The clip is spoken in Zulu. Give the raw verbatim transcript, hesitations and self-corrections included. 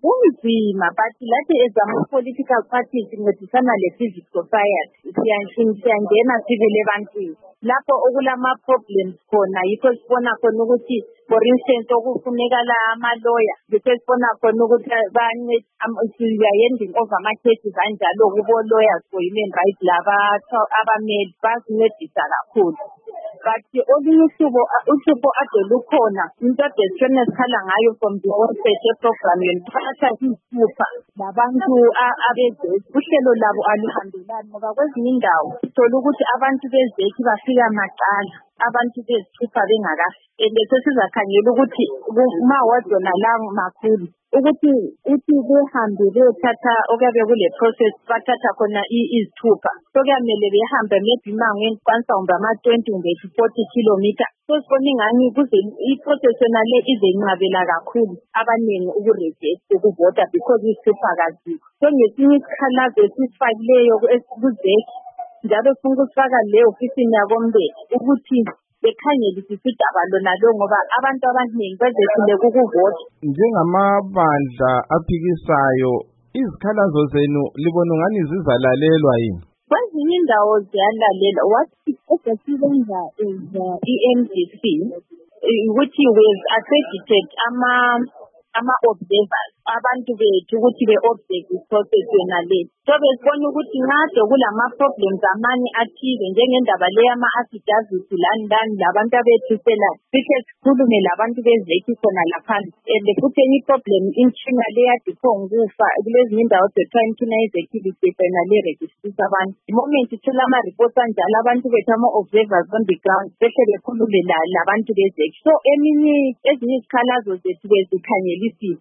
kunzima but lathi as ama-political parties sincedisana le-civic society siyangena sivele ebantwini lapho okulama-problems khona yikho sibona khona ukuthi for instance okufunekala ama-lawyer yikho sibona khona ukuthi siya-handing over ama-cases anjalo kubo-lawyers for human rights laba abameli basincedisa kakhulu. But olunye uhlupho uhlupho ade lukhona into ade sithona sikhala ngayo from the onset ye-program yokuthatha isithupha labantu abezeki uhlelo labo aluhambelani ngoba kwezinye indawo sithola ukuthi abantu bezeki bafika maqala abantu bezithupha bengakafiki bese sizakhangela ukuthi uma wadona la makhulu ukuthi uthi behambe bethatha okuyabe kule process bathatha khona izithupha sokuyamele behambe maybe mangweni kwansawumbe ama-twenty kumbe forty kilometer so sibona ingani kuze i-process yona le ize inqabela kakhulu abaningi ukurejecta ukuvota because izithupha kazikho so ngesinye isikhalazo esisifakileyo kuzeki njalo sifuna ukusifaka leyo ofisini yakombeli ukuthi bekhangelisisa udaba lona lo ngoba abantu abaningi bezehlule ukuvota. Njengamabandla aphikisayo izikhalazo zenu libona ngani zizalalelwa yini? Kwezinye indawo ziyalalelwa. What esibenza is i M D C ukuthi we accredited ama ama-observers abantu bethu ukuthi be-observe i-process yona le. So besibona ukuthi ngade kulama-problems amanye athile njengendaba le yama-affidavit lani lani labantu abethusela sihle sikhulume labantu bezeki khona laphandle and futhi enye i-problem inkinga le yadiphonga ukufa kulezinye indawo sethiwa inkinga yezekilisi yona le registrisa abantu. The moment ithola ama-reports anjalo abantu bethu ama-observers on the ground behle bekhulume labantu bezeki. So eminye ezinye izikhalazo zethu bezikhangela